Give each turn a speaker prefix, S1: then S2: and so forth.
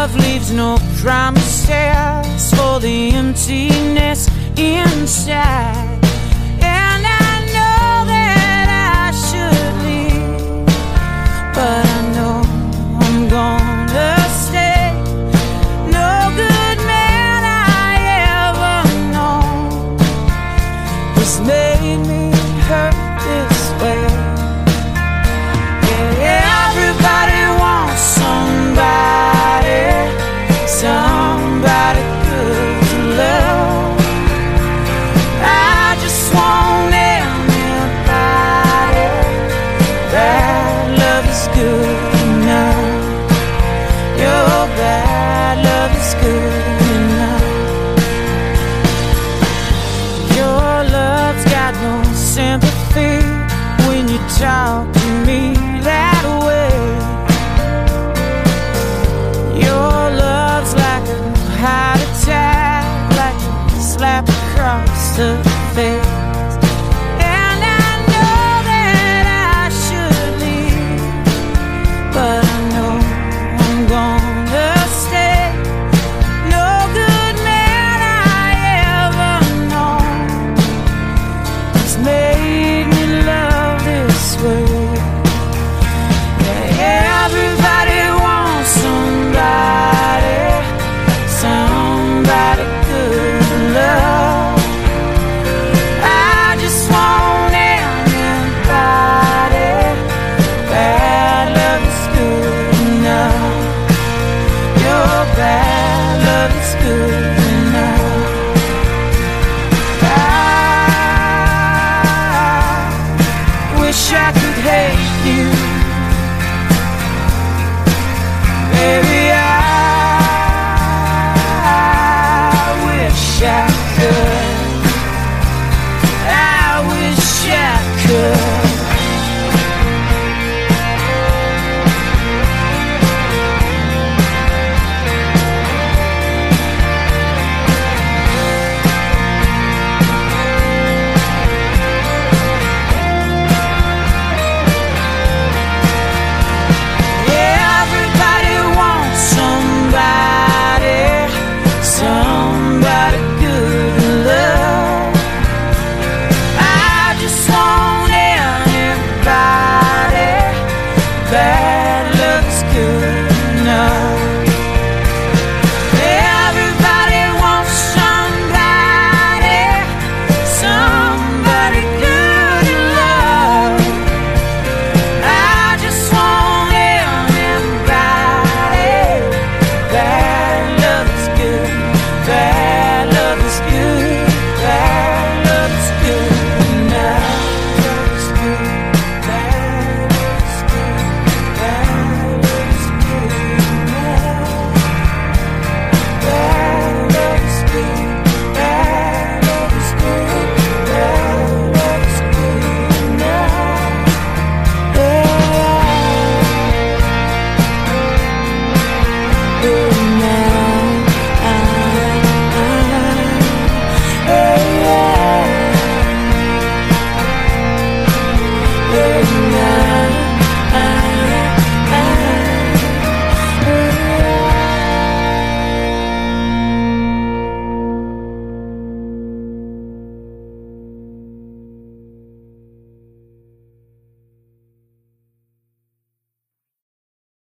S1: love leaves no promises for the emptiness inside. And I know that I should leave, but I know I'm gonna stay. No good man I ever known has made me hurt this way. Yeah, everybody wants somebody good to love. I just want anybody that love is good enough. Your bad love is good enough. Your love's got no sympathy when you talk to me that way. Your love's like a heart attack, like a slap across the face.